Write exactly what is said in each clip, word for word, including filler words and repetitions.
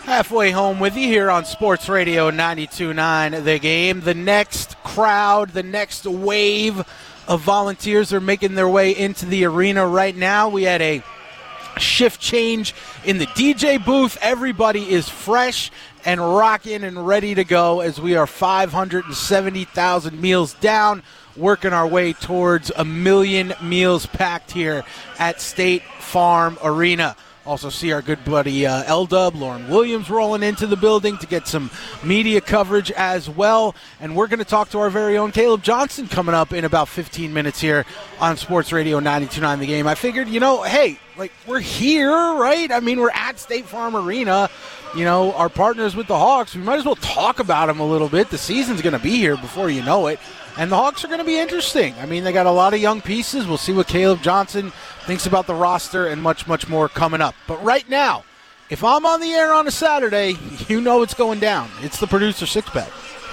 Halfway home with you here on Sports Radio ninety-two point nine The Game. The next crowd, the next wave of volunteers are making their way into the arena right now. We had a shift change in the D J booth. Everybody is fresh and rocking and ready to go as we are five hundred seventy thousand meals down, working our way towards a million meals packed here at State Farm Arena. Also see our good buddy uh, L-Dub, Lauren Williams, rolling into the building to get some media coverage as well. And we're going to talk to our very own Caleb Johnson coming up in about fifteen minutes here on Sports Radio ninety-two point nine The Game. I figured, you know, hey, like we're here, right? I mean, we're at State Farm Arena. You know, our partners with the Hawks, we might as well talk about them a little bit. The season's going to be here before you know it. And the Hawks are going to be interesting. I mean, they got a lot of young pieces. We'll see what Caleb Johnson thinks about the roster and much, much more coming up. But right now, if I'm on the air on a Saturday, you know it's going down. It's the Producer Six-Pack.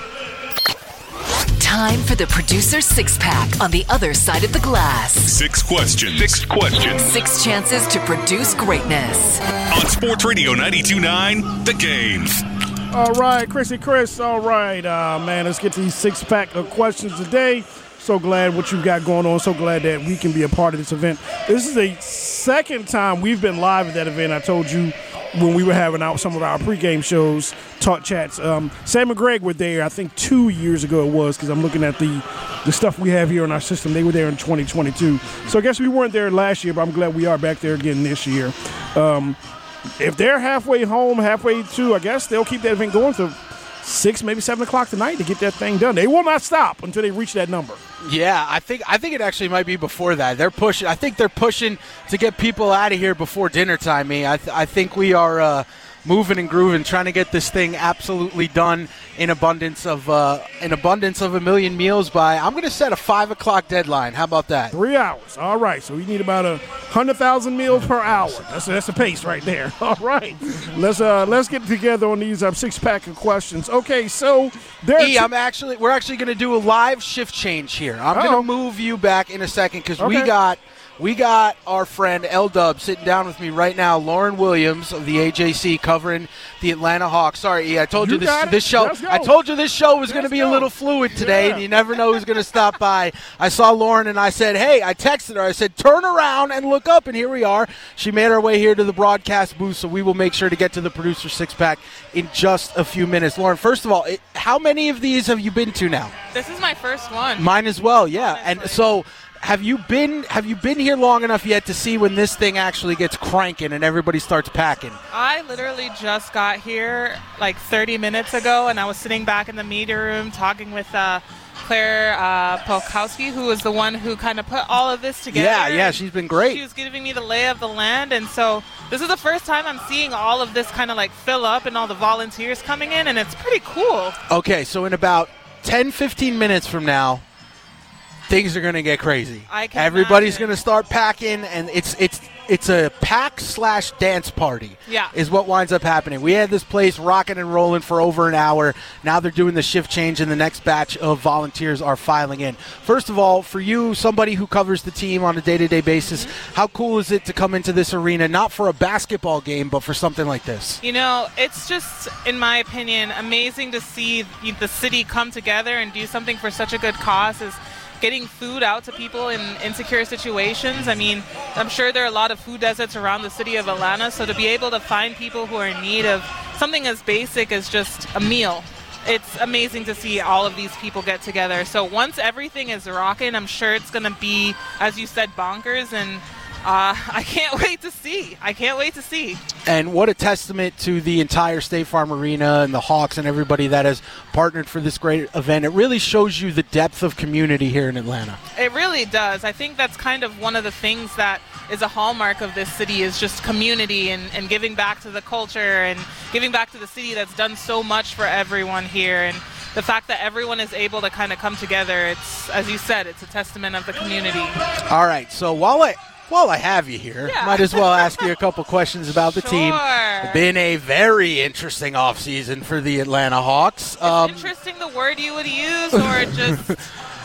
Time for the Producer Six-Pack on the other side of the glass. Six questions. Six questions. Six chances to produce greatness. On Sports Radio ninety-two point nine The Game. All right, Chrissy Chris. All right, uh, man, let's get to these six-pack of questions today. So glad what you've got going on. So glad that we can be a part of this event. This is the second time we've been live at that event. I told you when we were having out some of our pregame shows, talk chats. Um, Sam and Greg were there, I think, two years ago it was, because I'm looking at the, the stuff we have here in our system. They were there in twenty twenty-two. So I guess we weren't there last year, but I'm glad we are back there again this year. Um, if they're halfway home, halfway to, I guess they'll keep that event going to six, maybe seven o'clock tonight to get that thing done. They will not stop until they reach that number. Yeah, I think I think it actually might be before that. They're pushing. I think they're pushing to get people out of here before dinner time. Me, I, th- I think we are uh, moving and grooving, trying to get this thing absolutely done in abundance of uh, in abundance of a million meals by. I'm going to set a five o'clock deadline. How about that? Three hours. All right. So we need about a hundred thousand meals per hour. That's that's a pace right there. All right. Let's uh let's get together on these um, six pack of questions. Okay. So there. E, I'm actually we're actually going to do a live shift change here. I'm going to move you back in a second because okay. we got. We got our friend L-Dub sitting down with me right now, Lauren Williams of the A J C covering the Atlanta Hawks. Sorry, E, I told you, you this this show I told you this show was going to be go. a little fluid today, yeah. and you never know who's going to stop by. I saw Lauren and I said, hey, I texted her. I said, turn around and look up, and here we are. She made her way here to the broadcast booth, so we will make sure to get to the Producer Six-Pack in just a few minutes. Lauren, first of all, it, how many of these have you been to now? This is my first one. Mine as well, yeah. Honestly. And so Have you been Have you been here long enough yet to see when this thing actually gets cranking and everybody starts packing? I literally just got here like thirty minutes ago, and I was sitting back in the media room talking with uh, Claire uh, Polkowski, who was the one who kind of put all of this together. Yeah, yeah, she's been great. She was giving me the lay of the land, and so this is the first time I'm seeing all of this kind of like fill up and all the volunteers coming in, and it's pretty cool. Okay, so in about ten, fifteen minutes from now, things are going to get crazy. I can Everybody's imagine. going to start packing, and it's it's it's a pack slash dance party. Yeah. Is what winds up happening. We had this place rocking and rolling for over an hour. Now they're doing the shift change, and the next batch of volunteers are filing in. First of all, for you, somebody who covers the team on a day-to-day basis, mm-hmm. how cool is it to come into this arena, not for a basketball game, but for something like this? You know, it's just, in my opinion, amazing to see the city come together and do something for such a good cause. Is getting food out to people in insecure situations. I mean, I'm sure there are a lot of food deserts around the city of Atlanta, so to be able to find people who are in need of something as basic as just a meal, it's amazing to see all of these people get together. So once everything is rocking, I'm sure it's going to be, as you said, bonkers, and Uh, I can't wait to see. I can't wait to see. And what a testament to the entire State Farm Arena and the Hawks and everybody that has partnered for this great event. It really shows you the depth of community here in Atlanta. It really does. I think that's kind of one of the things that is a hallmark of this city, is just community and, and giving back to the culture and giving back to the city that's done so much for everyone here. And the fact that everyone is able to kind of come together, it's, as you said, it's a testament of the community. All right, so while I... While I have you here, yeah. might as well ask you a couple questions about the sure. team. It's been a very interesting offseason for the Atlanta Hawks. Is um, interesting the word you would use, or just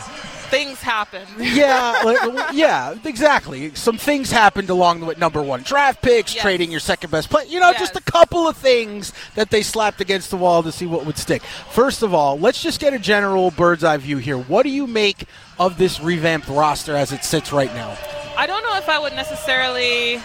things happen. Yeah, like, yeah, exactly. Some things happened along the way. Number one draft picks, Yes. trading your second best player. You know, Yes. just a couple of things that they slapped against the wall to see what would stick. First of all, let's just get a general bird's eye view here. What do you make of this revamped roster as it sits right now? I don't know if I would necessarily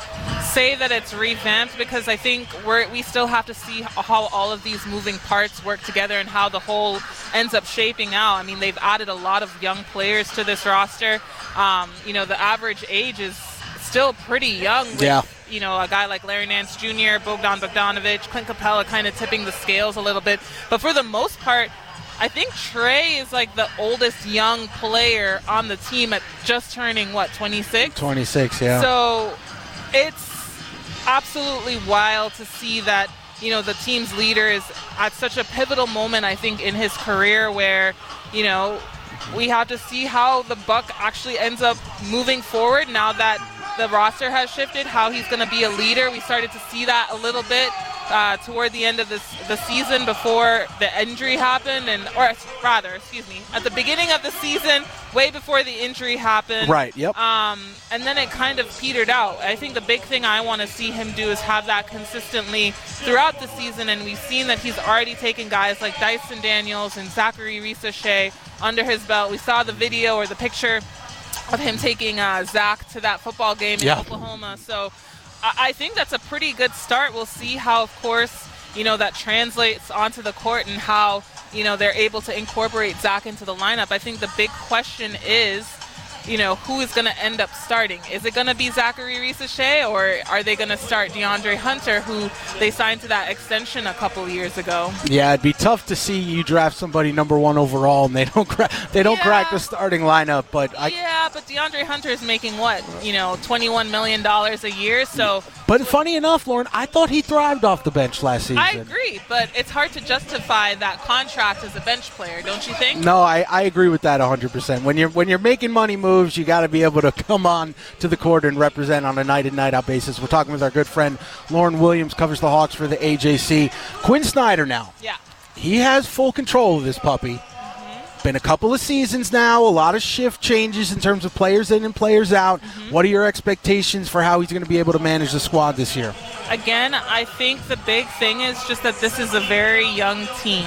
say that it's revamped, because I think we're, we still have to see how all of these moving parts work together and how the whole ends up shaping out. I mean, they've added a lot of young players to this roster. Um, you know, the average age is still pretty young with, Yeah. you know, a guy like Larry Nance Junior, Bogdan Bogdanovic, Clint Capella kind of tipping the scales a little bit. But for the most part, I think Trey is like the oldest young player on the team at just turning, what, twenty-six? twenty-six, yeah. So it's absolutely wild to see that, you know, the team's leader is at such a pivotal moment, I think, in his career where, you know, we have to see how the Buck actually ends up moving forward now that the roster has shifted, how he's going to be a leader. We started to see that a little bit uh, toward the end of this, the season before the injury happened, and or rather, excuse me, at the beginning of the season, way before the injury happened. Right, yep. Um, and then it kind of petered out. I think the big thing I want to see him do is have that consistently throughout the season, and we've seen that he's already taken guys like Dyson Daniels and Zachary Risachet under his belt. We saw the video or the picture of him taking uh, Zach to that football game in Yeah. Oklahoma. So I-, I think that's a pretty good start. We'll see how, of course, you know, that translates onto the court and how, you know, they're able to incorporate Zach into the lineup. I think the big question is, you know, who is going to end up starting? Is it going to be Zachary Risachet, or are they going to start DeAndre Hunter, who they signed to that extension a couple years ago? Yeah, it'd be tough to see you draft somebody number one overall and they don't crack, they don't Yeah. crack the starting lineup. But I, Yeah, but DeAndre Hunter is making what, you know, twenty-one million dollars a year. So but funny enough, Lauren, I thought he thrived off the bench last season. I agree, but it's hard to justify that contract as a bench player, don't you think? No, I, I agree with that one hundred percent. When you're when you're making money moves, you got to be able to come on to the court and represent on a night in, night out basis. We're talking with our good friend Lauren Williams, covers the Hawks for the A J C. Quinn Snyder now. Yeah. He has full control of this puppy. Mm-hmm. Been a couple of seasons now, a lot of shift changes in terms of players in and players out. Mm-hmm. What are your expectations for how he's going to be able to manage the squad this year? Again, I think the big thing is just that this is a very young team.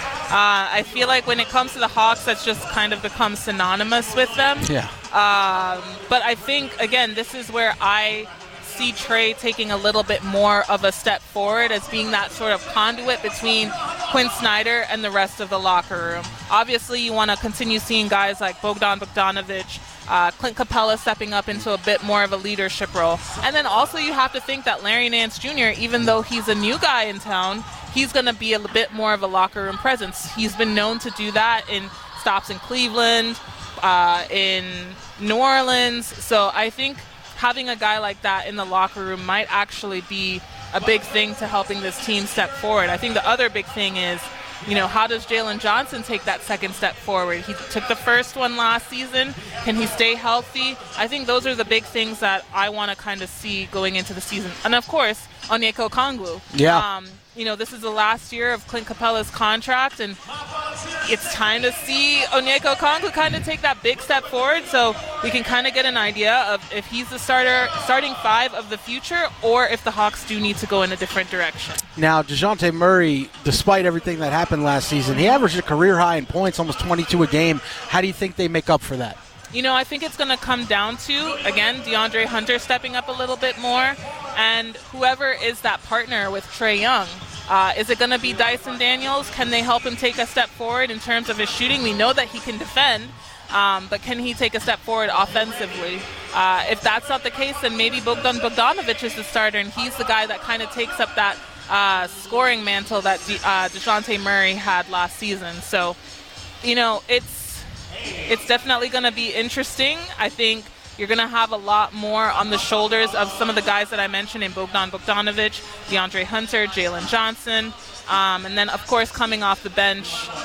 Uh, I feel like when it comes to the Hawks, that's just kind of become synonymous with them. Yeah. Um, but I think, again, this is where I see Trey taking a little bit more of a step forward as being that sort of conduit between Quinn Snyder and the rest of the locker room. Obviously, you want to continue seeing guys like Bogdan Bogdanovic, uh, Clint Capella stepping up into a bit more of a leadership role. And then also you have to think that Larry Nance Junior, even though he's a new guy in town, he's going to be a bit more of a locker room presence. He's been known to do that in stops in Cleveland, uh, in New Orleans. So I think having a guy like that in the locker room might actually be a big thing to helping this team step forward. I think the other big thing is, you know, how does Jalen Johnson take that second step forward? He took the first one last season. Can he stay healthy? I think those are the big things that I want to kind of see going into the season. And, of course, Onyeka Okongwu. Yeah. Um, you know, this is the last year of Clint Capella's contract, and it's time to see Onyeka Okongwu kind of take that big step forward so we can kind of get an idea of if he's the starter, starting five of the future, or if the Hawks do need to go in a different direction. Now, DeJounte Murray, despite everything that happened last season, he averaged a career high in points, almost twenty-two a game. How do you think they make up for that? You know, I think it's going to come down to, again, DeAndre Hunter stepping up a little bit more, and whoever is that partner with Trae Young. Uh, is it going to be Dyson Daniels? Can they help him take a step forward in terms of his shooting? We know that he can defend, um, but can he take a step forward offensively? Uh, if that's not the case, then maybe Bogdan Bogdanovic is the starter, and he's the guy that kind of takes up that uh, scoring mantle that De- uh, DeJounte Murray had last season. So, you know, it's it's definitely going to be interesting. I think you're going to have a lot more on the shoulders of some of the guys that I mentioned in Bogdan Bogdanovic, DeAndre Hunter, Jalen Johnson. Um, and then, of course, coming off the bench,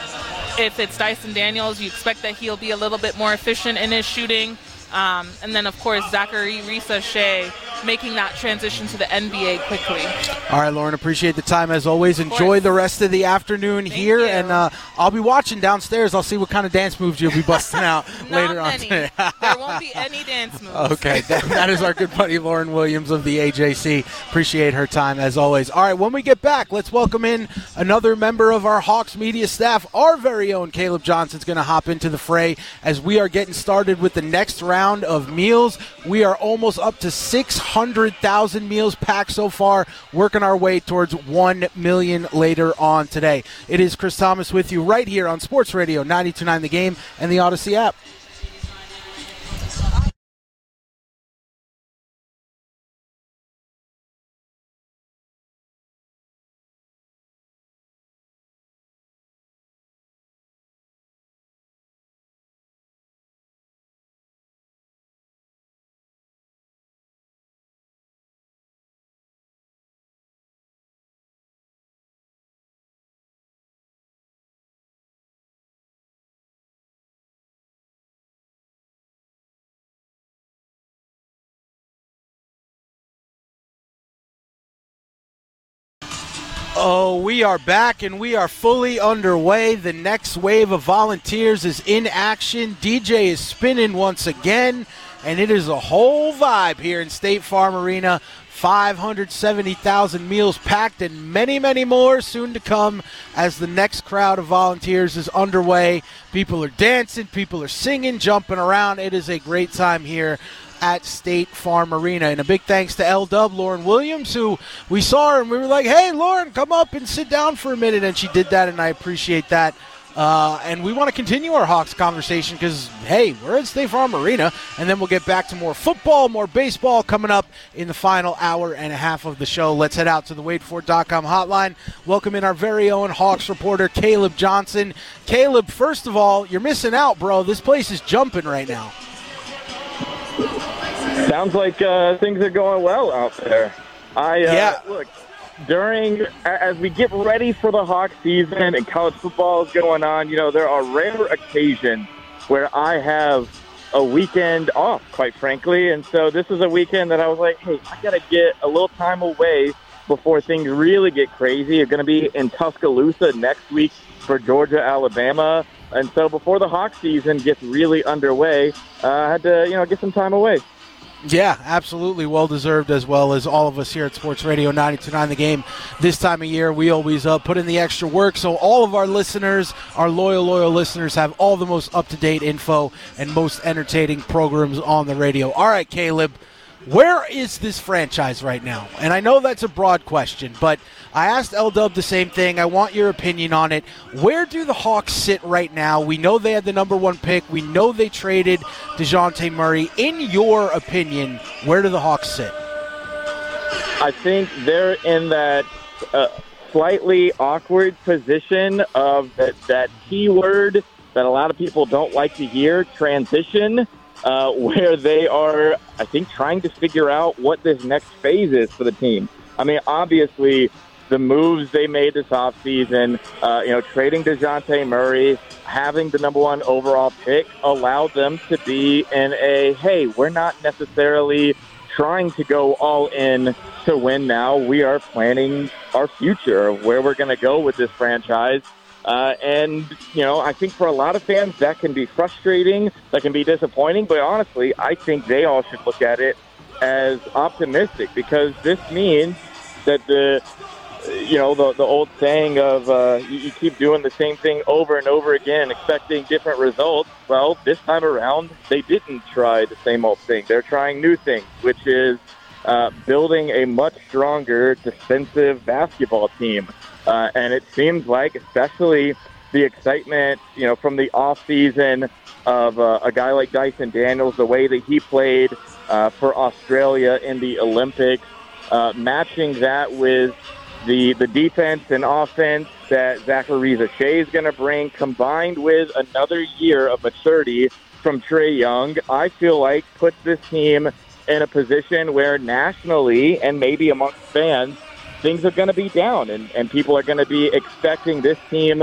if it's Dyson Daniels, you expect that he'll be a little bit more efficient in his shooting. Um, and then, of course, Zachary Risachet, making that transition to the N B A quickly. All right, Lauren, appreciate the time as always. Enjoy the rest of the afternoon Thank here, you. and uh, I'll be watching downstairs. I'll see what kind of dance moves you'll be busting out later Not on many. today. There won't be any dance moves. Okay, that, that is our good buddy Lauren Williams of the A J C. Appreciate her time as always. All right, when we get back, let's welcome in another member of our Hawks media staff. Our very own Caleb Johnson's going to hop into the fray as we are getting started with the next round of meals. We are almost up to six hundred thousand meals packed so far, working our way towards one million later on today. It is Chris Thomas with you right here on Sports Radio ninety-two point nine The Game and the Odyssey app. Oh, we are back and we are fully underway. The next wave of Volunteers is in action. D J is spinning once again, and it is a whole vibe here in State Farm Arena. five hundred seventy thousand meals packed and many, many more soon to come as the next crowd of Volunteers is underway. People are dancing, people are singing, jumping around. It is a great time here at State Farm Arena. And a big thanks to L-Dub, Lauren Williams, who we saw her and we were like, hey, Lauren, come up and sit down for a minute. And she did that, and I appreciate that. Uh, and we want to continue our Hawks conversation because, hey, we're at State Farm Arena, and then we'll get back to more football, more baseball coming up in the final hour and a half of the show. Let's head out to the wait for dot com hotline. Welcome in our very own Hawks reporter, Caleb Johnson. Caleb, first of all, you're missing out, bro. This place is jumping right now. Sounds like uh, things are going well out there. I uh, yeah. Look, during as we get ready for the Hawks season and college football is going on, you know, there are rare occasions where I have a weekend off, quite frankly. And so this is a weekend that I was like, hey, I got to get a little time away before things really get crazy. You're going to be in Tuscaloosa next week for Georgia, Alabama. And so before the Hawks season gets really underway, uh, I had to, you know, get some time away. Yeah, absolutely. Well-deserved, as well as all of us here at Sports Radio ninety-two point nine The Game. This time of year, we always uh, put in the extra work, so all of our listeners, our loyal, loyal listeners, have all the most up-to-date info and most entertaining programs on the radio. All right, Caleb, where is this franchise right now? And I know that's a broad question, but I asked L-Dub the same thing. I want your opinion on it. Where do the Hawks sit right now? We know they had the number one pick. We know they traded DeJounte Murray. In your opinion, where do the Hawks sit? I think they're in that uh, slightly awkward position of that, that key word that a lot of people don't like to hear, transition, uh, where they are, I think, trying to figure out what this next phase is for the team. I mean, obviously, the moves they made this offseason, uh, you know, trading DeJounte Murray, having the number one overall pick, allowed them to be in a, hey, we're not necessarily trying to go all in to win now. We are planning our future of where we're going to go with this franchise. Uh, and, you know, I think for a lot of fans that can be frustrating, that can be disappointing. But honestly, I think they all should look at it as optimistic because this means that the you know, the the old saying of uh, you, you keep doing the same thing over and over again, expecting different results. Well, this time around, they didn't try the same old thing. They're trying new things, which is uh, building a much stronger defensive basketball team. Uh, and it seems like, especially the excitement, you know, from the offseason of uh, a guy like Dyson Daniels, the way that he played uh, for Australia in the Olympics, uh, matching that with The the defense and offense that Zachary Shea is going to bring, combined with another year of maturity from Trae Young, I feel like puts this team in a position where nationally and maybe amongst fans, things are going to be down, and, and people are going to be expecting this team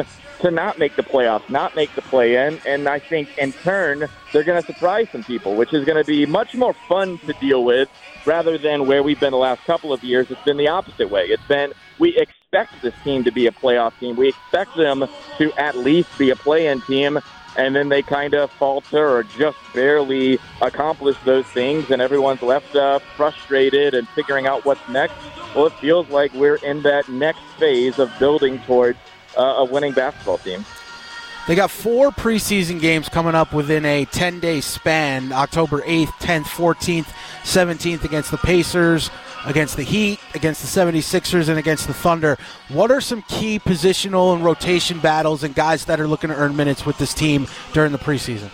to not make the playoffs, not make the play-in, and I think in turn they're going to surprise some people, which is going to be much more fun to deal with rather than where we've been the last couple of years. It's been the opposite way. It's been we expect this team to be a playoff team. We expect them to at least be a play-in team, and then they kind of falter or just barely accomplish those things, and everyone's left uh, frustrated and figuring out what's next. Well, it feels like we're in that next phase of building towards uh, a winning basketball team. They got four preseason games coming up within a ten-day span, October eighth, tenth, fourteenth, seventeenth against the Pacers, against the Heat, against the seventy-sixers, and against the Thunder. What are some key positional and rotation battles and guys that are looking to earn minutes with this team during the preseason?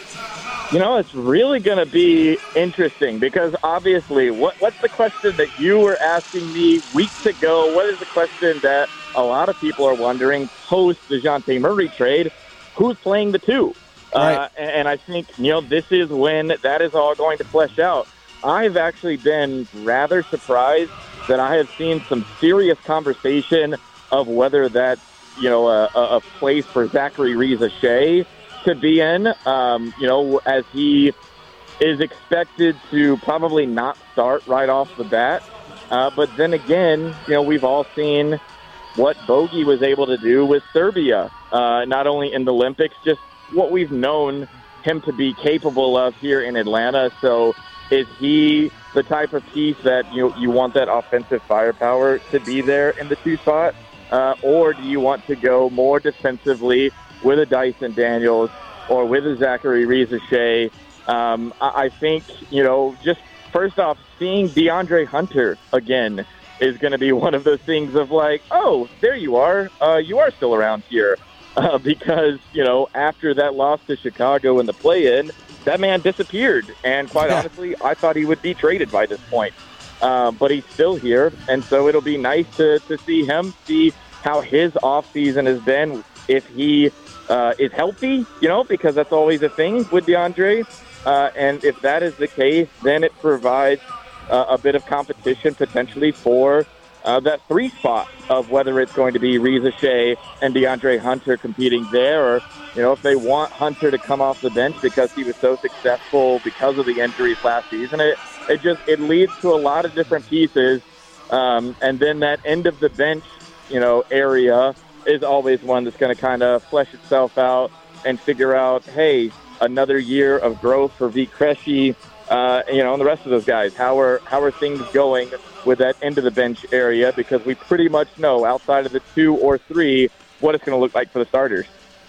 You know, it's really going to be interesting because obviously what, what's the question that you were asking me weeks ago? What is the question that a lot of people are wondering post the DeJounte Murray trade? Who's playing the two? Right. Uh, and I think, you know, this is when that is all going to flesh out. I've actually been rather surprised that I have seen some serious conversation of whether that's, you know, a, a place for Zachary Riza-Shea to be in, um, you know, as he is expected to probably not start right off the bat. Uh, but then again, you know, we've all seen what Bogey was able to do with Serbia, uh, not only in the Olympics, just what we've known him to be capable of here in Atlanta. So is he the type of piece that you you want that offensive firepower to be there in the two spot? Uh, or do you want to go more defensively with a Dyson Daniels or with a Zachary Riza-Shea? Um, I, I think, you know, just first off, seeing DeAndre Hunter again is going to be one of those things of like, oh, there you are. Uh, you are still around here. Uh, because, you know, after that loss to Chicago in the play-in, that man disappeared. And quite yeah. honestly, I thought he would be traded by this point. Uh, but he's still here. And so it'll be nice to, to see him, see how his offseason has been, if he uh, is healthy, you know, because that's always a thing with DeAndre. Uh, and if that is the case, then it provides uh, a bit of competition potentially for uh, that three spot of whether it's going to be Riza-Shea and DeAndre Hunter competing there, or, you know, if they want Hunter to come off the bench because he was so successful because of the injuries last season. It, it just it leads to a lot of different pieces. Um, and then that end of the bench, you know, area is always one that's going to kind of flesh itself out and figure out, hey, another year of growth for Vit Krejci, uh, you know, and the rest of those guys. How are how are things going with that end of the bench area? Because we pretty much know outside of the two or three what it's going to look like for the starters.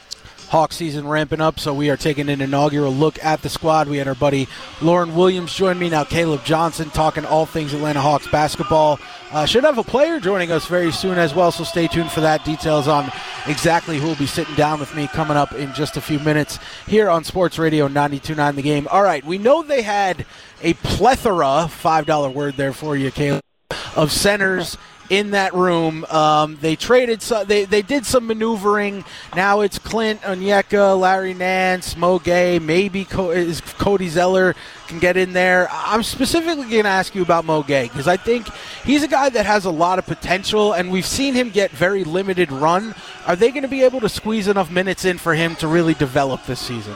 Hawk season ramping up, so we are taking an inaugural look at the squad. We had our buddy Lauren Williams join me, now Caleb Johnson, talking all things Atlanta Hawks basketball. Uh, should have a player joining us very soon as well, so stay tuned for that. Details on exactly who will be sitting down with me coming up in just a few minutes here on Sports Radio ninety-two point nine The Game. All right, we know they had a plethora, five dollar word there for you, Caleb, of centers in that room. Um, they traded, so, they, they did some maneuvering. Now it's Clint Onyeka, Larry Nance, Mo Gay, maybe Co- is Cody Zeller can get in there. I'm specifically going to ask you about Mo Gay because I think he's a guy that has a lot of potential, and we've seen him get very limited run. Are they going to be able to squeeze enough minutes in for him to really develop this season?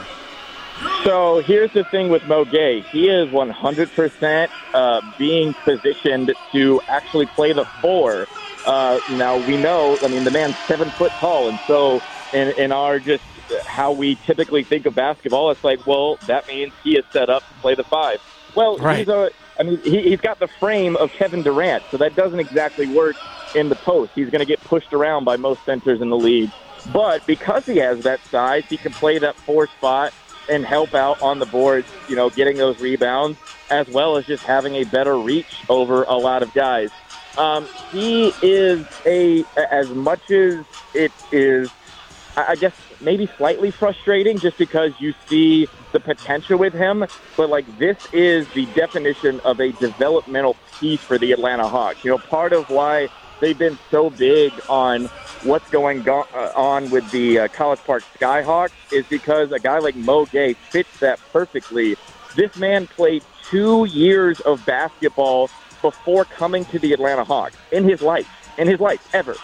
So here's the thing with Mo Gay. He is one hundred percent uh, being positioned to actually play the four. Uh, now, we know, I mean, the man's seven foot tall, and so in, in our just how we typically think of basketball, it's like, well, that means he is set up to play the five. Well, right. he's a, I mean, he, he's got the frame of Kevin Durant, so that doesn't exactly work in the post. He's going to get pushed around by most centers in the league. But because he has that size, he can play that four spot and help out on the boards, you know, getting those rebounds, as well as just having a better reach over a lot of guys. Um, he is a, as much as it is, I guess, maybe slightly frustrating just because you see the potential with him, but, like, this is the definition of a developmental piece for the Atlanta Hawks. You know, part of why they've been so big on what's going go- uh, on with the uh, College Park Skyhawks is because a guy like Mo Gay fits that perfectly. This man played two years of basketball before coming to the Atlanta Hawks in his life, in his life, ever.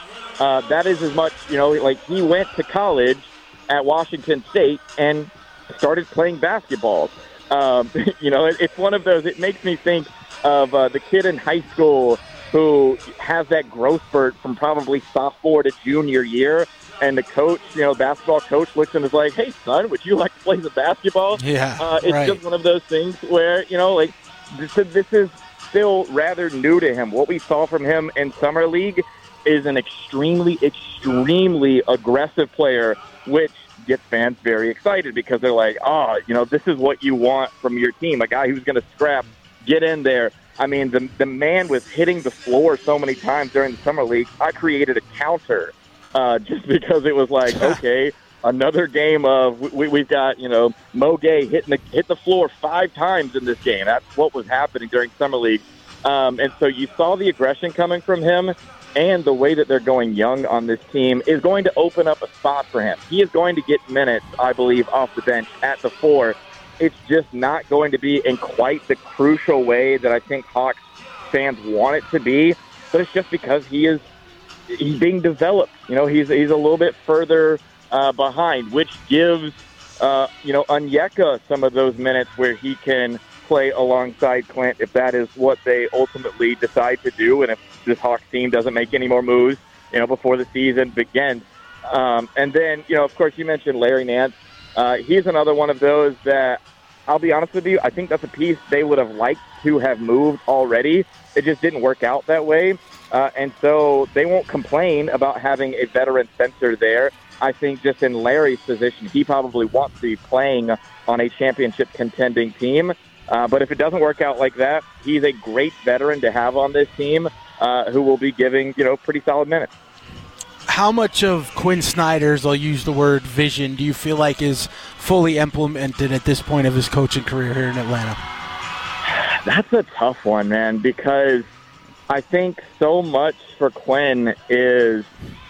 Uh, that is as much, you know, like he went to college at Washington State and started playing basketball. Um, you know, it, it's one of those, it makes me think of uh, the kid in high school who has that growth spurt from probably sophomore to junior year. And the coach, you know, basketball coach looks and is like, hey, son, would you like to play some basketball? Yeah, uh, It's right. just one of those things where, you know, like this, this is still rather new to him. What we saw from him in Summer League is an extremely, extremely aggressive player, which gets fans very excited because they're like, oh, you know, this is what you want from your team, a guy who's going to scrap, get in there. I mean, the, the man was hitting the floor so many times during the Summer League, I created a counter uh, just because it was like, okay, another game of we, we've got, you know, Mo Gay hitting the, hit the floor five times in this game. That's what was happening during Summer League. Um, and so you saw the aggression coming from him. And the way that they're going young on this team is going to open up a spot for him. He is going to get minutes, I believe, off the bench at the four. It's just not going to be in quite the crucial way that I think Hawks fans want it to be. But it's just because he is he's being developed. You know, he's he's a little bit further uh, behind, which gives uh, you know Onyeka some of those minutes where he can play alongside Clint if that is what they ultimately decide to do, and if this Hawks team doesn't make any more moves, you know, before the season begins. Um, and then, you know, of course, you mentioned Larry Nance. Uh, he's another one of those that, I'll be honest with you, I think that's a piece they would have liked to have moved already. It just didn't work out that way. Uh, and so they won't complain about having a veteran center there. I think just in Larry's position, he probably wants to be playing on a championship contending team. Uh, but if it doesn't work out like that, he's a great veteran to have on this team uh, who will be giving, you know, pretty solid minutes. How much of Quinn Snyder's, I'll use the word vision, do you feel like is fully implemented at this point of his coaching career here in Atlanta? That's a tough one, man, because I think so much for Quinn is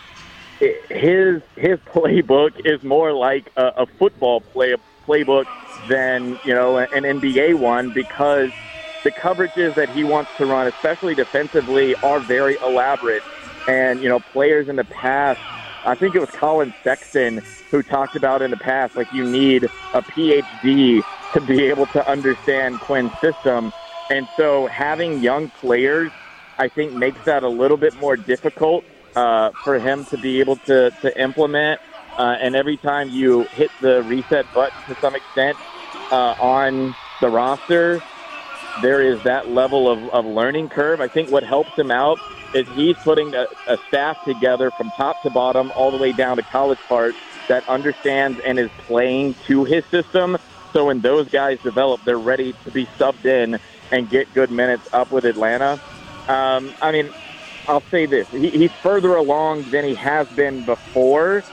his his playbook is more like a, a football play playbook than, you know, an N B A one, because the coverages that he wants to run, especially defensively, are very elaborate. And, you know, players in the past, I think it was Colin Sexton who talked about in the past, like, you need a P H D to be able to understand Quinn's system. And so having young players, I think, makes that a little bit more difficult uh, for him to be able to, to implement. Uh, and every time you hit the reset button to some extent uh, on the roster, there is that level of, of learning curve. I think what helps him out is he's putting a, a staff together from top to bottom all the way down to college part that understands and is playing to his system. So when those guys develop, they're ready to be subbed in and get good minutes up with Atlanta. Um, I mean, I'll say this. He, he's further along than he has been before,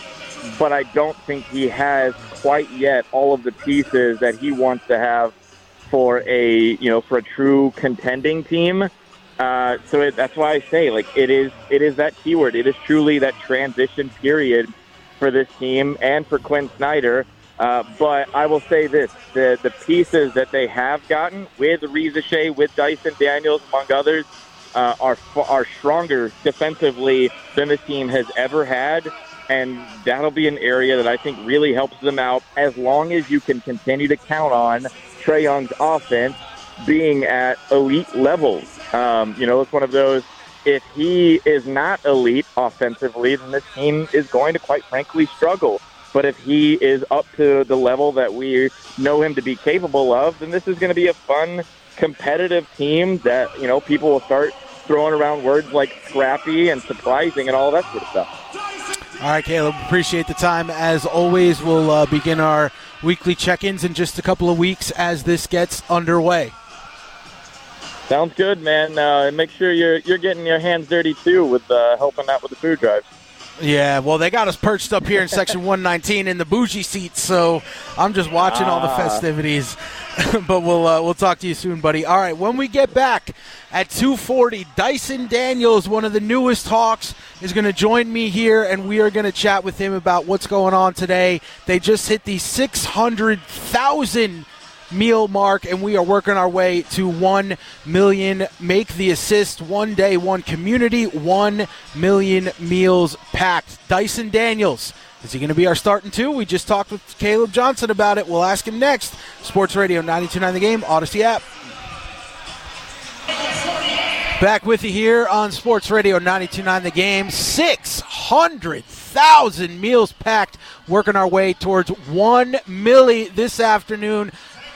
but I don't think he has quite yet all of the pieces that he wants to have for a, you know, for a true contending team. Uh, so it, that's why I say, like, it is, it is that keyword. It is truly that transition period for this team and for Quinn Snyder. Uh, but I will say this, the, the pieces that they have gotten with Reza Shea, with Dyson Daniels, among others, uh, are, are stronger defensively than this team has ever had. And that'll be an area that I think really helps them out, as long as you can continue to count on Trae Young's offense being at elite levels. Um, you know, it's one of those, if he is not elite offensively, then this team is going to, quite frankly, struggle. But if he is up to the level that we know him to be capable of, then this is going to be a fun, competitive team that, you know, people will start throwing around words like scrappy and surprising and all that sort of stuff. All right, Caleb, appreciate the time. As always, we'll uh, begin our weekly check-ins in just a couple of weeks as this gets underway. Sounds good, man. Uh, make sure you're you're getting your hands dirty, too, with uh, helping out with the food drive. Yeah, well, they got us perched up here in Section one nineteen in the bougie seats, so I'm just watching ah. all the festivities. But we'll uh, we'll talk to you soon, buddy. All right, when we get back at two forty, Dyson Daniels, one of the newest Hawks, is going to join me here, and we are going to chat with him about what's going on today. They just hit the six hundred thousand meal mark, and we are working our way to one million. Make the assist. One day, one community, one million meals packed. Dyson Daniels, is he going to be our starting two? We just talked with Caleb Johnson about it. We'll ask him next. Sports Radio ninety-two point nine The Game, Odyssey app. Back with you here on Sports Radio ninety-two point nine The Game. six hundred thousand meals packed, working our way towards one milli this afternoon.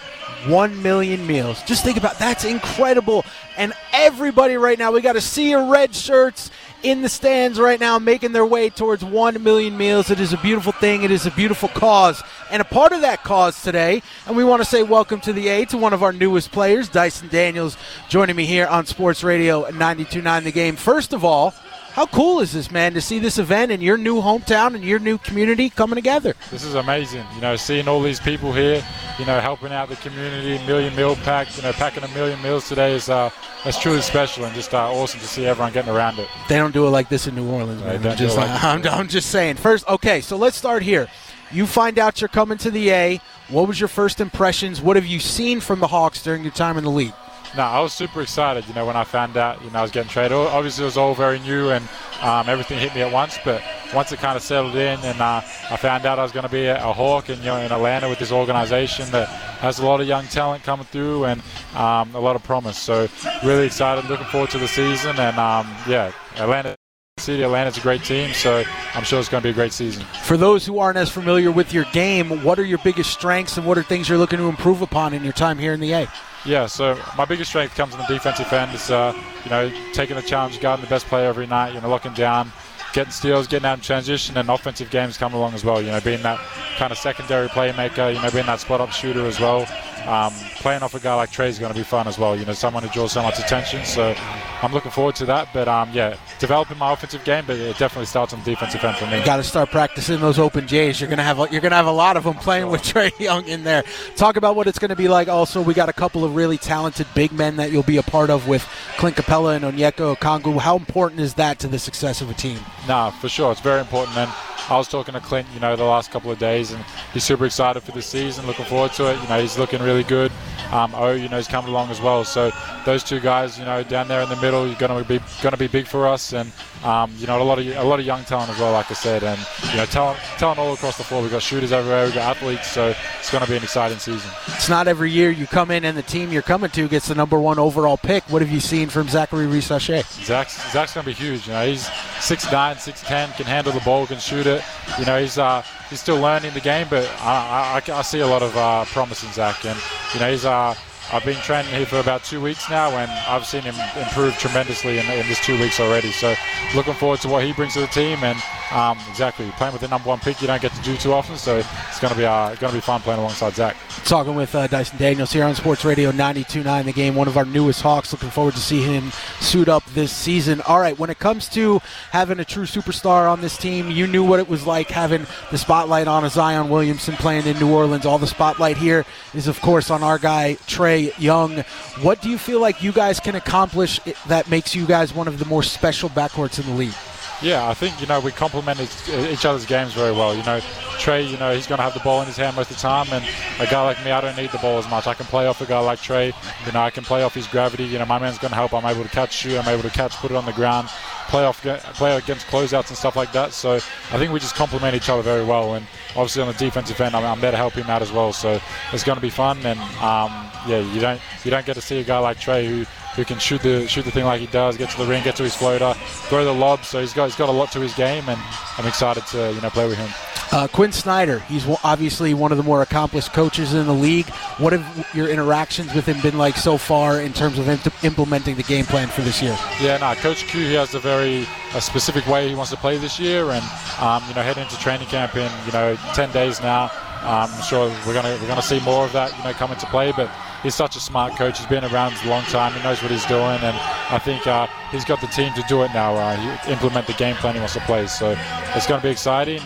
one million meals. Just think about that's incredible. And everybody right now, we got a sea of red shirts in the stands right now making their way towards one million meals. It is a beautiful thing. It is a beautiful cause. And a part of that cause today, and we want to say welcome to the A to one of our newest players, Dyson Daniels, joining me here on Sports Radio ninety-two point nine The Game. First of all, how cool is this, man, to see this event in your new hometown and your new community coming together? This is amazing. You know, seeing all these people here, you know, helping out the community, million meal packed, you know, packing a million meals today is uh, that's truly special and just uh, awesome to see everyone getting around it. They don't do it like this in New Orleans, man. They I'm, just, like, I'm, I'm just saying. First, okay, so let's start here. You find out you're coming to the A. What was your first impressions? What have you seen from the Hawks during your time in the league? No, I was super excited, you know, when I found out, you know, I was getting traded. Obviously, it was all very new and um, everything hit me at once, but once it kind of settled in and uh, I found out I was going to be a, a Hawk and, you know, in Atlanta with this organization that has a lot of young talent coming through and um, a lot of promise. So really excited, looking forward to the season. And, um, yeah, Atlanta City, Atlanta's a great team, so I'm sure it's going to be a great season. For those who aren't as familiar with your game, what are your biggest strengths and what are things you're looking to improve upon in your time here in the A? Yeah, so my biggest strength comes in the defensive end. It's, uh, you know, taking the challenge, guarding the best player every night, you know, locking down, getting steals, getting out in transition, and offensive games come along as well, you know, being that kind of secondary playmaker, you know, being that spot-up shooter as well. Um, playing off a guy like Trey is going to be fun as well, you know, someone who draws so much attention. So I'm looking forward to that. But, um, yeah, developing my offensive game, but it definitely starts on the defensive end for me. Got to start practicing those open J's. You're going to have you're going to have a lot of them playing sure. with Trey Young in there. Talk about what it's going to be like. Also, we got a couple of really talented big men that you'll be a part of with Clint Capella and Onyeka Okongwu. How important is that to the success of a team? Nah, for sure. It's very important. And I was talking to Clint, you know, the last couple of days, and he's super excited for this season, looking forward to it. You know, he's looking really good. Um, O, you know, he's coming along as well. So those two guys, you know, down there in the middle, you're going to be going to be big for us, and um, you know, a lot of a lot of young talent as well, like I said, and you know, talent, talent all across the floor. We've got shooters everywhere, we've got athletes, so it's going to be an exciting season. It's not every year you come in and the team you're coming to gets the number one overall pick. What have you seen from Zachary Risacher? Zach's, Zach's going to be huge. You know, he's six nine, six ten, can handle the ball, can shoot it. You know, he's uh, he's still learning the game, but I, I, I see a lot of uh, promise in Zach, and you know, he's uh. I've been training here for about two weeks now, and I've seen him improve tremendously in, in this two weeks already. So looking forward to what he brings to the team, and um, exactly, playing with the number one pick you don't get to do too often, so it's going to be uh, going to be fun playing alongside Zach. Talking with uh, Dyson Daniels here on Sports Radio ninety-two point nine The Game, one of our newest Hawks. Looking forward to see him suit up this season. All right, when it comes to having a true superstar on this team, you knew what it was like having the spotlight on a Zion Williamson playing in New Orleans. All the spotlight here is, of course, on our guy, Trey Young. What do you feel like you guys can accomplish that makes you guys one of the more special backcourts in the league? Yeah, I think, you know, we complement each other's games very well. You know, Trey, you know, he's going to have the ball in his hand most of the time, and a guy like me, I don't need the ball as much. I can play off a guy like Trey. You know, I can play off his gravity. You know, my man's going to help. I'm able to catch, shoot. I'm able to catch, put it on the ground, play off, play against closeouts and stuff like that. So I think we just complement each other very well. And obviously on the defensive end, I'm, I'm there to help him out as well. So it's going to be fun. And um, yeah, you don't you don't get to see a guy like Trey who. who can shoot the shoot the thing like he does, get to the ring, get to his floater, throw the lob. So he's got he's got a lot to his game, and I'm excited to you know play with him. Uh, Quinn Snyder, he's obviously one of the more accomplished coaches in the league. What have your interactions with him been like so far in terms of imp- implementing the game plan for this year? Yeah, no, Coach Q, he has a very a specific way he wants to play this year, and um, you know heading into training camp in you know ten days now. Um, I'm sure we're gonna we're gonna see more of that you know come into play, but. He's such a smart coach. He's been around a long time. He knows what he's doing, and I think uh, he's got the team to do it now. Uh, he implement the game plan he wants to play. So it's going to be exciting, and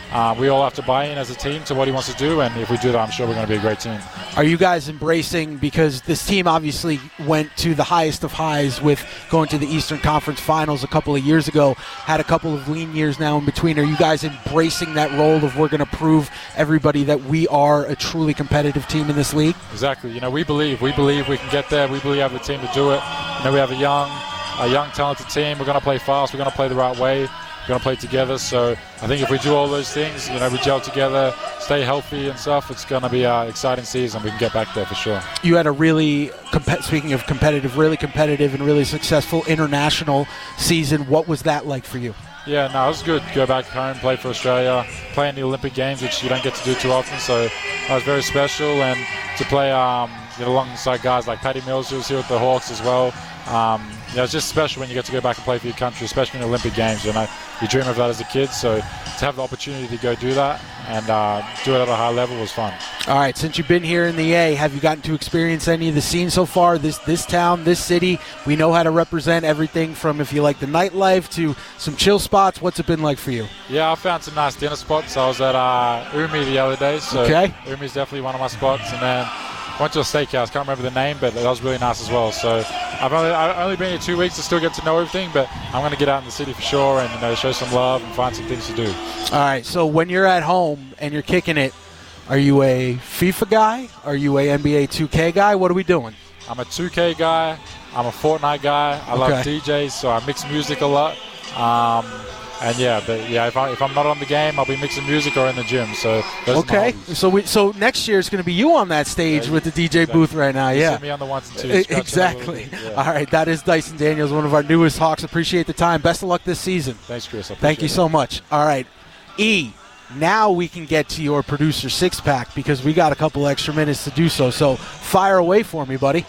uh, we all have to buy in as a team to what he wants to do, and if we do that, I'm sure we're going to be a great team. Are you guys embracing, because this team obviously went to the highest of highs with going to the Eastern Conference Finals a couple of years ago, had a couple of lean years now in between. Are you guys embracing that role of we're going to prove everybody that we are a truly competitive team in this league? Exactly. You know, we believe. We believe we can get there. We believe we have the team to do it. You know, we have a young, a young, talented team. We're going to play fast. We're going to play the right way. We're going to play together. So I think if we do all those things, you know, we gel together, stay healthy and stuff, it's going to be an exciting season. We can get back there for sure. You had a really, comp- speaking of competitive, really competitive and really successful international season. What was that like for you? Yeah, no, it was good. Go back home, play for Australia, play in the Olympic Games, which you don't get to do too often. So that was very special. And to play um, you know, alongside guys like Patty Mills, who was here with the Hawks as well. Um, you know, it's just special when you get to go back and play for your country, especially in the Olympic Games. You know, you dream of that as a kid. So to have the opportunity to go do that and uh, do it at a high level was fun. All right, since you've been here in the A, have you gotten to experience any of the scenes so far? This this town, this city, we know how to represent everything from, if you like the nightlife, to some chill spots. What's it been like for you? Yeah, I found some nice dinner spots. I was at uh, Umi the other day, so okay. Umi's definitely one of my spots. And then went to a steakhouse. Can't remember the name, but that was really nice as well. So I've only, I've only been here two weeks to still get to know everything, but I'm going to get out in the city for sure and, you know, show some love and find some things to do. All right, so when you're at home and you're kicking it, are you a FIFA guy? Are you a N B A two K guy? What are we doing? I'm a two K guy. I'm a Fortnite guy. I love Okay. D Js, so I mix music a lot. Um, and yeah, but yeah, if, I, if I'm not on the game, I'll be mixing music or in the gym. So those Okay, are my hobbies. so we so next year it's going to be you on that stage Yeah, with the D J exactly. booth right now. You Yeah, see me on the ones and twos, E- scratching a exactly. little bit, yeah. All right, that is Dyson Daniels, one of our newest Hawks. Appreciate the time. Best of luck this season. Thanks, Chris. I Thank you appreciate so much. All right, E. Now we can get to your producer six pack because we got a couple extra minutes to do so. So fire away for me, buddy.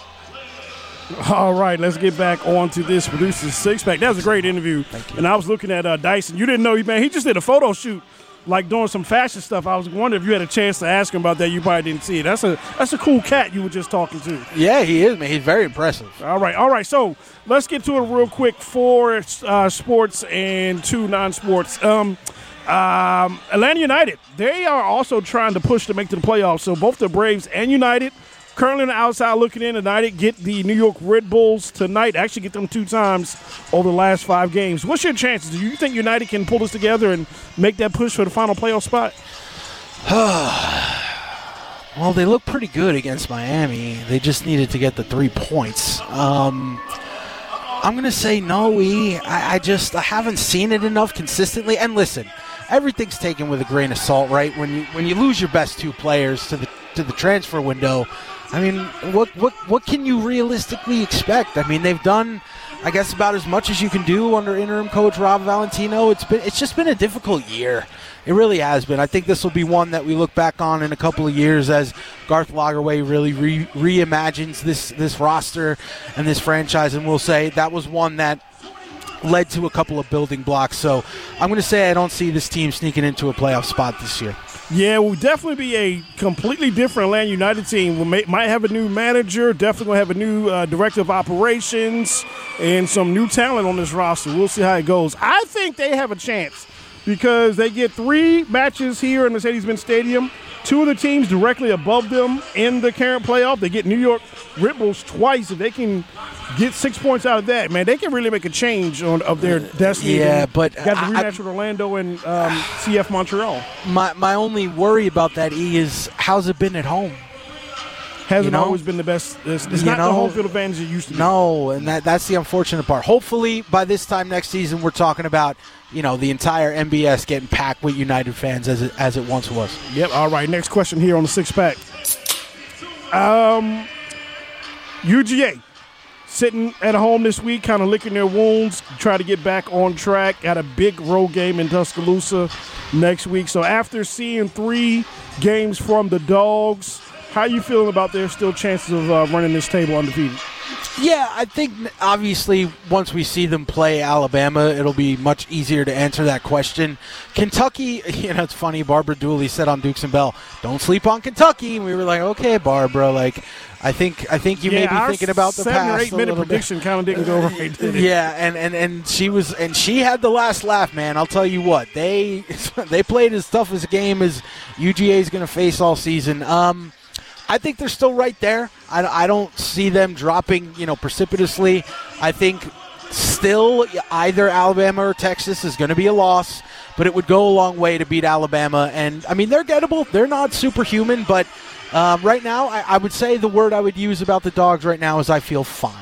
All right, let's get back on to this producer's six-pack. That was a great interview. Thank you. And I was looking at uh, Dyson. You didn't know, man, he just did a photo shoot, like doing some fashion stuff. I was wondering if you had a chance to ask him about that. You probably didn't see it. That's a that's a cool cat you were just talking to. Yeah, he is, man. He's very impressive. All right, all right. So let's get to it real quick. Four uh, sports and two non-sports. Um, um, Atlanta United, they are also trying to push to make to the playoffs. So both the Braves and United, currently on the outside looking in. United get the New York Red Bulls tonight. Actually get them two times over the last five games. What's your chances? Do you think United can pull this together and make that push for the final playoff spot? Well, they look pretty good against Miami. They just needed to get the three points. Um, I'm going to say no, E. I, I just I haven't seen it enough consistently. And listen, everything's taken with a grain of salt, right? When you when you lose your best two players to the to the transfer window, I mean, what what what can you realistically expect? I mean, they've done, I guess, about as much as you can do under interim coach Rob Valentino. It's been it's just been a difficult year. It really has been. I think this will be one that we look back on in a couple of years as Garth Lagerwey really re- reimagines this this roster and this franchise, and we'll say that was one that led to a couple of building blocks. So I'm going to say I don't see this team sneaking into a playoff spot this year. Yeah, we'll definitely be a completely different Atlanta United team. We may, might have a new manager, definitely going to have a new uh, director of operations, and some new talent on this roster. We'll see how it goes. I think they have a chance because they get three matches here in Mercedes-Benz Stadium. Two of the teams directly above them in the current playoff. They get New York Red Bulls twice. If they can get six points out of that, man, they can really make a change on of their destiny. Yeah, And but got the I- rematch with Orlando and um, C F Montreal. My my only worry about that, E, is how's it been at home? Hasn't You know? always been the best. It's, it's You not the know? home field advantage it used to be. No, and that that's the unfortunate part. Hopefully, by this time next season, we're talking about, you know, the entire M B S getting packed with United fans as it, as it once was. Yep. All right. Next question here on the six pack. Um, U G A sitting at home this week, kind of licking their wounds, try to get back on track. Got a big road game in Tuscaloosa next week. So after seeing three games from the Dogs, how you feeling about their still chances of uh, running this table undefeated? Yeah, I think obviously once we see them play Alabama, it'll be much easier to answer that question. Kentucky, you know, it's funny. Barbara Dooley said on Dukes and Bell, "Don't sleep on Kentucky," and we were like, "Okay, Barbara." Like, I think I think you yeah, may be our thinking about the seven past or eight a minute little prediction bit. kind of didn't go right, did it? Yeah, and, and, and she was and she had the last laugh, man. I'll tell you what, they they played as tough as a game as U G A is going to face all season. Um, I think they're still right there. I, I don't see them dropping, you know, precipitously. I think still either Alabama or Texas is going to be a loss, but it would go a long way to beat Alabama. And, I mean, they're gettable. They're not superhuman, but um, right now I, I would say the word I would use about the Dogs right now is I feel fine.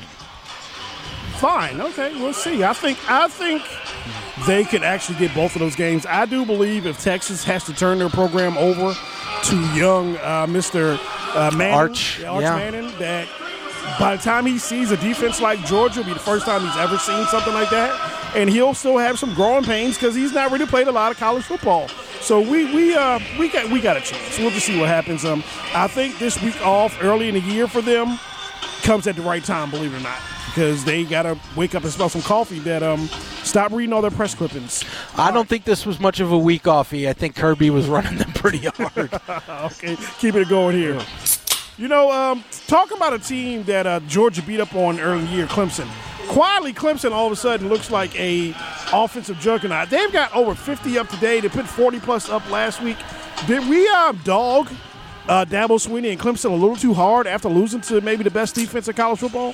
Fine. Okay, we'll see. I think I think they could actually get both of those games. I do believe if Texas has to turn their program over to young uh, Mister Uh, Manning, Arch, Arch yeah. Manning, that by the time he sees a defense like Georgia, it'll be the first time he's ever seen something like that, and he'll still have some growing pains because he's not really played a lot of college football. So we we uh we got we got a chance. We'll just see what happens. Um, I think this week off early in the year for them comes at the right time, believe it or not, because they gotta wake up and smell some coffee. That um, stop reading all their press clippings. I don't think this was much of a week offie. I think Kirby was running them pretty hard. Okay, keeping it going here. You know, um, talking about a team that uh, Georgia beat up on early in the year, Clemson. Quietly, Clemson all of a sudden looks like a offensive juggernaut. They've got over fifty up today. They put forty plus up last week. Did we uh, dog uh, Dabo Swinney and Clemson a little too hard after losing to maybe the best defense in college football?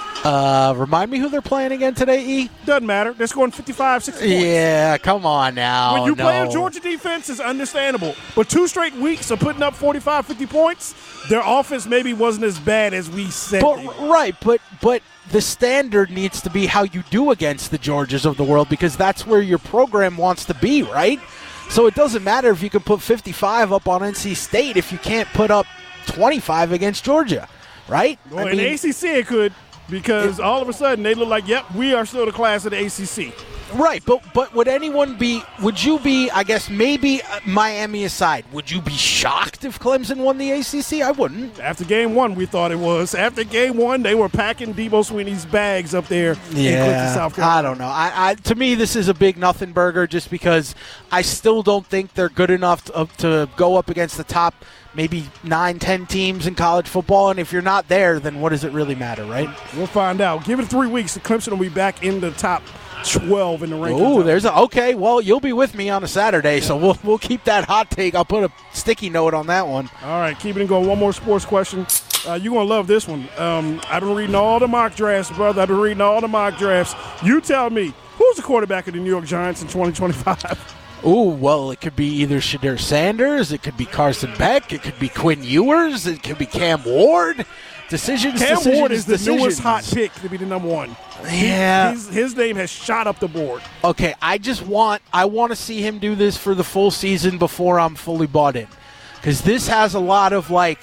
Uh, remind me who they're playing again today, E? Doesn't matter. They're scoring fifty-five, sixty points. Yeah, come on now. When you no. play a Georgia defense, it's understandable. But two straight weeks of putting up forty-five, fifty points, their offense maybe wasn't as bad as we said. But, they were. right, but but the standard needs to be how you do against the Georgias of the world, because that's where your program wants to be, right? So it doesn't matter if you can put fifty-five up on N C State if you can't put up twenty-five against Georgia, right? Well, I in mean, the A C C it could, because it, all of a sudden they look like, yep, we are still the class of the A C C. Right, but but would anyone be, would you be, I guess maybe uh, Miami aside, would you be shocked if Clemson won the A C C? I wouldn't. After game one, we thought it was. After game one, they were packing Dabo Swinney's bags up there Yeah, in Clemson, South Carolina. I don't know. I, I to me, this is a big nothing burger just because I still don't think they're good enough to, uh, to go up against the top maybe nine, ten teams in college football. And if you're not there, then what does it really matter, right? We'll find out. Give it three weeks, Clemson will be back in the top twelve in the rankings. Oh, there's a okay. Well, you'll be with me on a Saturday, so we'll we'll keep that hot take. I'll put a sticky note on that one. All right, keeping it going. One more sports question. Uh, you're gonna love this one. Um, I've been reading all the mock drafts, brother. I've been reading all the mock drafts. You tell me, who's the quarterback of the New York Giants in twenty twenty-five? Oh, well, it could be either Shadir Sanders, it could be Carson Beck, it could be Quinn Ewers, it could be Cam Ward. Decisions, Cam decisions, Ward is the decisions. newest hot pick to be the number one. Yeah. His, his name has shot up the board. Okay, I just want I want to see him do this for the full season before I'm fully bought in. Because this has a lot of, like,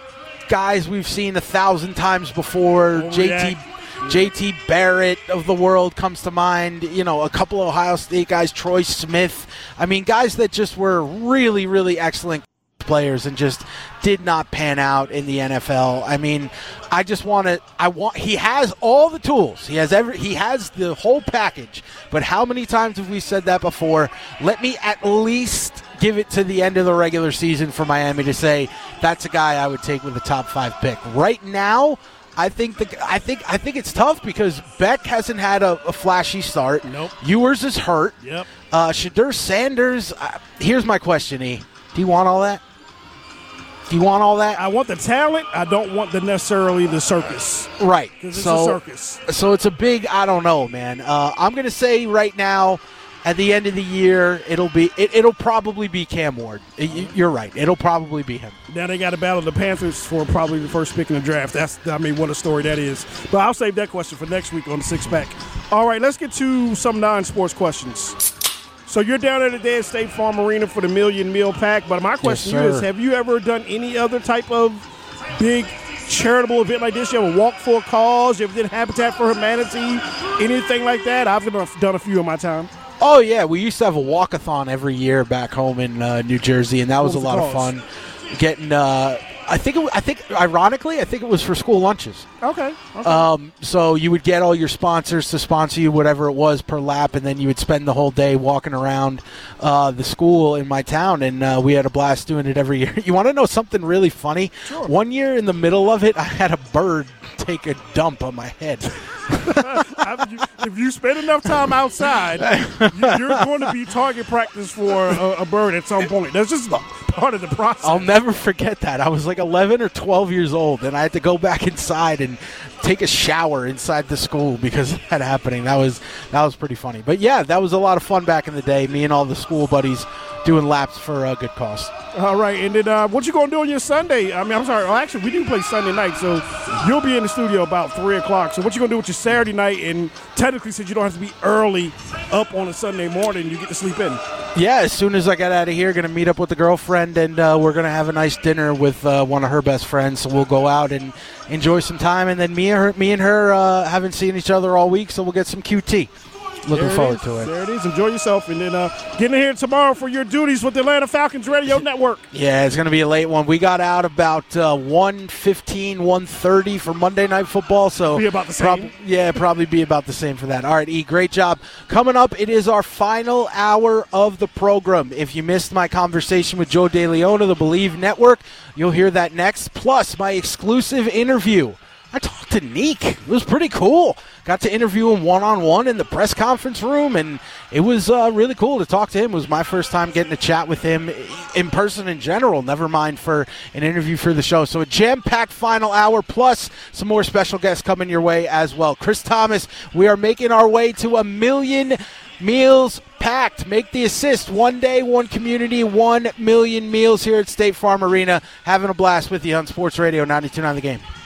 guys we've seen a thousand times before. Oh, J T yeah. J T Barrett of the world comes to mind. You know, a couple of Ohio State guys, Troy Smith. I mean, guys that just were really, really excellent players and just did not pan out in the N F L. I mean, I just want to I want he has all the tools. He has every he has the whole package. But how many times have we said that before? Let me at least give it to the end of the regular season for Miami to say that's a guy I would take with a top five pick. Right now, I think the I think I think it's tough because Beck hasn't had a, a flashy start. Nope. Ewers is hurt. Yep. Uh, Shadir Sanders. Uh, here's my question, E. Do you want all that? Do you want all that? I want the talent. I don't want the necessarily the circus. Right. Because it's so, a circus. So it's a big, I don't know, man. Uh, I'm going to say right now, at the end of the year, it'll be, it, it'll probably be Cam Ward. It, you're right. It'll probably be him. Now they got to battle the Panthers for probably the first pick in the draft. That's, I mean, what a story that is. But I'll save that question for next week on the Six Pack. All right, let's get to some non-sports questions. So you're down at the Dead State Farm Arena for the Million Meal Pack. But my question Yes, to you is, sir. have you ever done any other type of big charitable event like this? You ever walk for a cause? You ever did Habitat for Humanity? Anything like that? I've done a few in my time. Oh, yeah. We used to have a walkathon every year back home in uh, New Jersey, and that was, What was a lot the of fun. Getting, uh, I think it, I think ironically, I think it was for school lunches. Okay. okay. Um, so you would get all your sponsors to sponsor you whatever it was per lap, and then you would spend the whole day walking around uh, the school in my town, and uh, we had a blast doing it every year. You want to know something really funny? Sure. One year in the middle of it, I had a bird take a dump on my head. If you spend enough time outside, you're going to be target practice for a, a bird at some point. That's just part of the process. I'll never forget that. I was like eleven or twelve years old, and I had to go back inside and take a shower inside the school because of that happening. That was that was pretty funny. But, yeah, that was a lot of fun back in the day, me and all the school buddies doing laps for a good cause. All right, and then uh, what you going to do on your Sunday? I mean, I'm sorry. Well, actually, we do play Sunday night, so you'll be in the studio about three o'clock. So what you going to do with your Saturday night? And technically, since you don't have to be early up on a Sunday morning, you get to sleep in. Yeah, as soon as I get out of here, going to meet up with the girlfriend, and uh, we're going to have a nice dinner with uh, one of her best friends. So we'll go out and enjoy some time, and then me and her, me and her uh, haven't seen each other all week, so we'll get some Q T. Looking there forward is. to it. There it is. Enjoy yourself. And then uh, get in here tomorrow for your duties with the Atlanta Falcons Radio Network. Yeah, it's going to be a late one. We got out about uh, one fifteen, one thirty for Monday Night Football. So be about the same. Prob- yeah, probably be about the same for that. All right, E, great job. Coming up, it is our final hour of the program. If you missed my conversation with Joe DeLeon of the Believe Network, you'll hear that next. Plus, my exclusive interview. I talked to Neek. It was pretty cool. Got to interview him one-on-one in the press conference room, and it was uh, really cool to talk to him. It was my first time getting to chat with him in person in general, never mind for an interview for the show. So a jam-packed final hour, plus some more special guests coming your way as well. Chris Thomas, we are making our way to a million meals packed. Make the assist. One day, one community, one million meals here at State Farm Arena. Having a blast with you on Sports Radio ninety-two point nine The Game.